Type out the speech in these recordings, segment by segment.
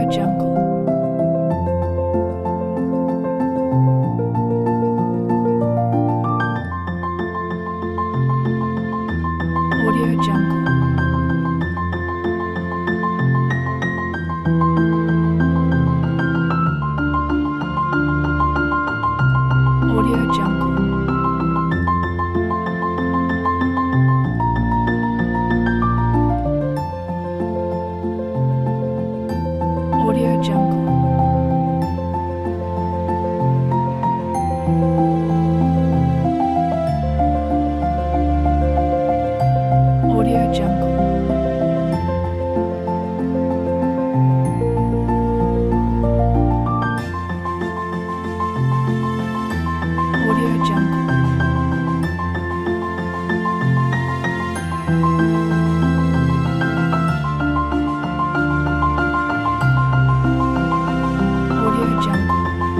Jungle. Audio Jungle. Audio Jungle. Audio Jungle. Audio Jungle. Audio Jungle. Audio Jungle.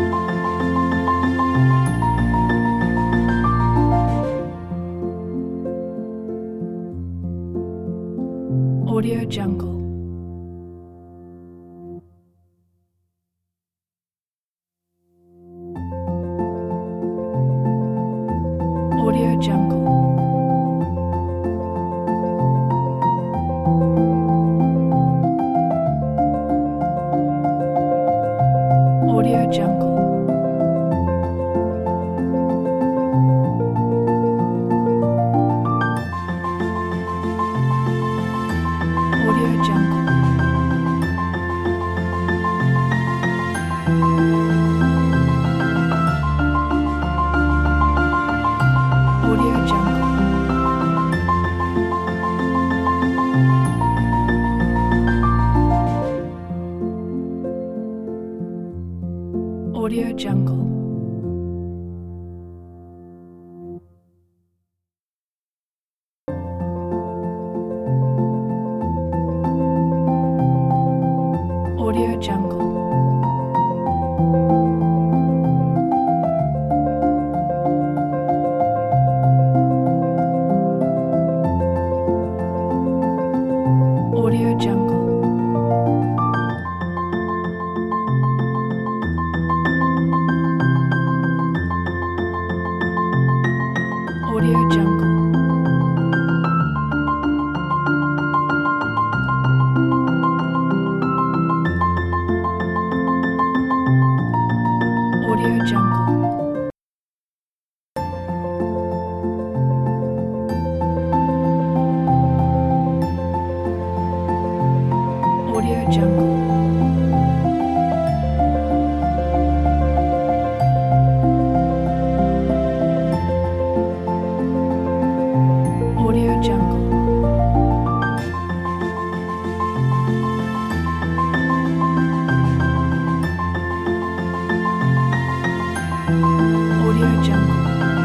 Audio Jungle. Audio Jungle. Audio Jungle. Audio Jungle. Audio Jungle. Audio Jungle. Audio Jungle. Audio Jungle. Audio Jungle. Audio Jungle. Audio Jungle. Audio Jungle. Audio Jungle.